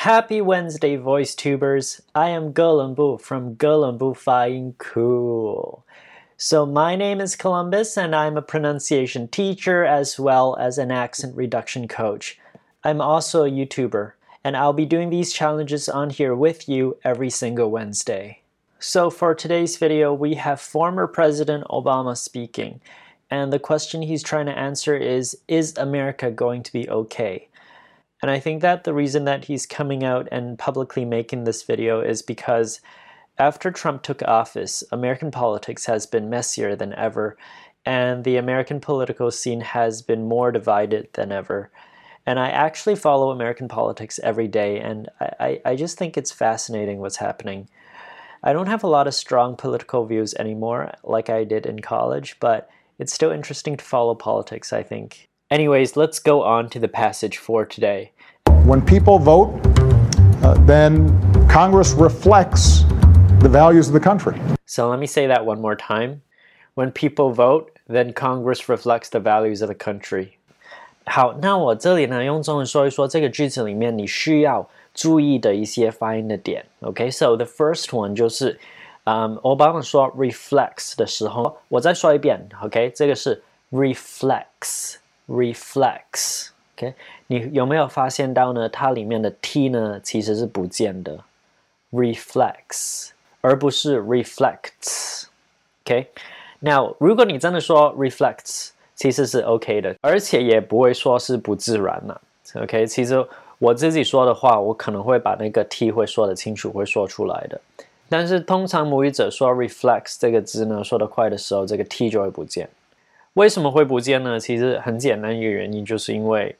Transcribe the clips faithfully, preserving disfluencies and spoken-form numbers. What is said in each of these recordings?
Happy Wednesday, voice tubers! I am Gelenbu from Gelenbu Flying Cool. So my name is Columbus and I'm a pronunciation teacher as well as an accent reduction coach. I'm also a YouTuber and I'll be doing these challenges on here with you every single Wednesday. So for today's video, we have former President Obama speaking, and the question he's trying to answer is, is America going to be okay? And I think that the reason that he's coming out and publicly making this video is because after Trump took office, American politics has been messier than ever, and the American political scene has been more divided than ever. And I actually follow American politics every day, and I, I just think it's fascinating what's happening. I don't have a lot of strong political views anymore like I did in college, but it's still interesting to follow politics, I think. Anyways, let's go on to the passage for today. When people vote, uh, then Congress reflects the values of the country. So let me say that one more time. When people vote, then Congress reflects the values of the country. 好，那我这里呢用中文说一说这个句子里面你需要注意的一些发音的点。Okay, so the first one 就是，嗯，奥巴马说 reflects 的时候，我再说一遍。OK， 这个是 reflects。reflects，OK， 你有没有发现到呢？它里面的 t 呢其实是不见的 ，reflects， 而不是 reflects。OK， 那如果你真的说 reflects， 其实是 OK 的，而且也不会说是不自然了。OK， 其实我自己说的话，我可能会把那个 t 会说得清楚，会说出来的。但是通常母语者说 reflects 这个字呢，说得快的时候，这个 t 就会不见。为什么会不见呢？其实很简单一个原因，就是因为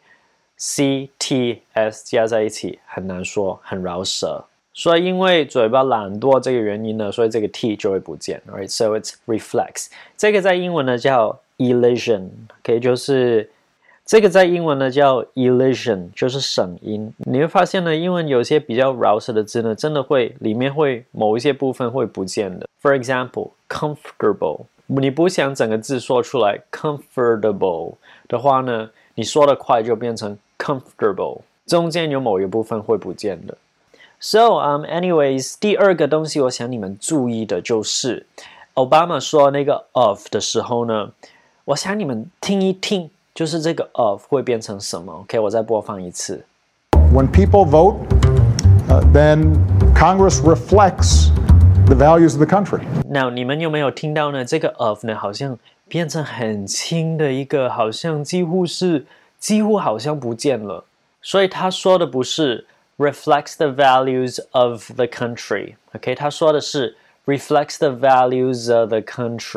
c t s 加在一起很难说，很饶舌。所以因为嘴巴懒惰这个原因呢，所以这个 t 就会不见。Alright, so it's reflects。这个在英文呢叫 elision，OK， 就是这个在英文呢叫 elision， 就是省音。你会发现呢，英文有些比较饶舌的字呢，真的会里面会某一些部分会不见的。For example, comfortable。你不想整个字说出来 comfortable 的话呢，你说的快就变成 comfortable， 中间有某一部分会不见的。So, um, anyways, 第二个东西我想你们注意的就是奥巴马说那个 of 的时候呢，我想你们听一听，就是这个 of 会变成什么 ？OK， 我再播放一次。 When people vote, uh, then Congress reflects the values of the country. Now, 你们有没有听到呢？这个 of 呢，好像变成很轻的一个，好像几乎是几乎好像不见了。所以他说的不是 reflects the values of the country，OK， 他说的是 reflects the values of the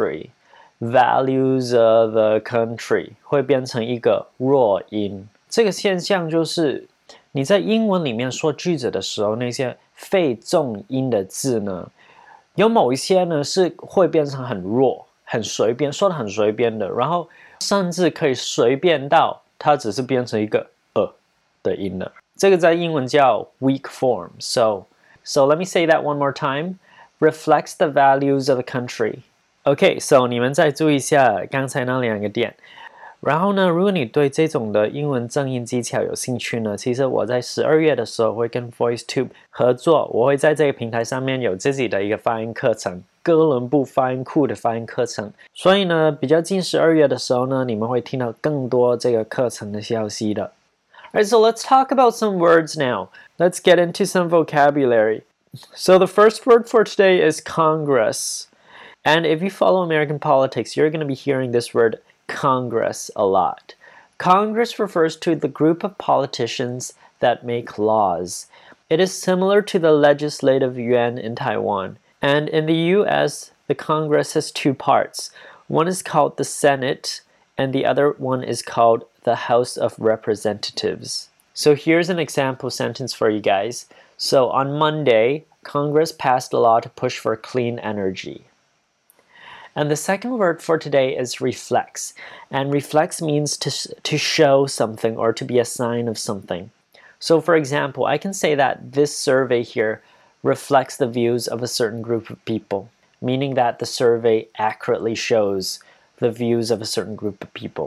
country。values of the country 会变成一个弱音。这个现象就是你在英文里面说句子的时候，那些非重音的字呢，有某一些呢是会变成很弱、很随便，说的很随便的，然后甚至可以随便到它只是变成一个呃的音了。这个在英文叫 weak form. So, so let me say that one more time. Reflects the values of the country.OK, so 你们再注意一下刚才那两个点。然后呢，如果你对这种的英文正音技巧有兴趣呢，其实我在十二月的时候会跟 VoiceTube 合作，我会在这个平台上面有自己的一个发音课程，哥伦布发音库的发音课程。所以呢，比较近十二月的时候呢，你们会听到更多这个课程的消息的。Alright, so let's talk about some words now. Let's get into some vocabulary. So the first word for today is Congress.And if you follow American politics, you're going to be hearing this word Congress a lot. Congress refers to the group of politicians that make laws. It is similar to the legislative yuan in Taiwan. And in the U S, the Congress has two parts. One is called the Senate, and the other one is called the House of Representatives. So here's an example sentence for you guys. So on Monday, Congress passed a law to push for clean energy.And the second word for today is reflects. And reflects means to, to show something or to be a sign of something. So for example, I can say that this survey here reflects the views of a certain group of people, meaning that the survey accurately shows the views of a certain group of people.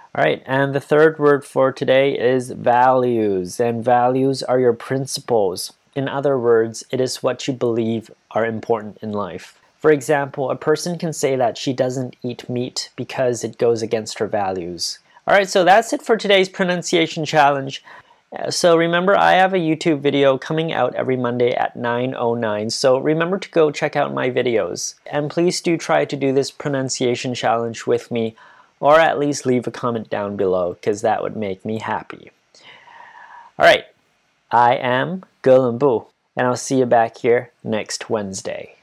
All right, and the third word for today is values, and values are your principles. In other words, it is what you believe are important in life. For example, a person can say that she doesn't eat meat because it goes against her values. All right, so that's it for today's pronunciation challenge. So remember, I have a YouTube video coming out every Monday at nine oh nine, so remember to go check out my videos. And please do try to do this pronunciation challenge with me, or at least leave a comment down below, because that would make me happy. All right, I am Ge Lunbu, and I'll see you back here next Wednesday.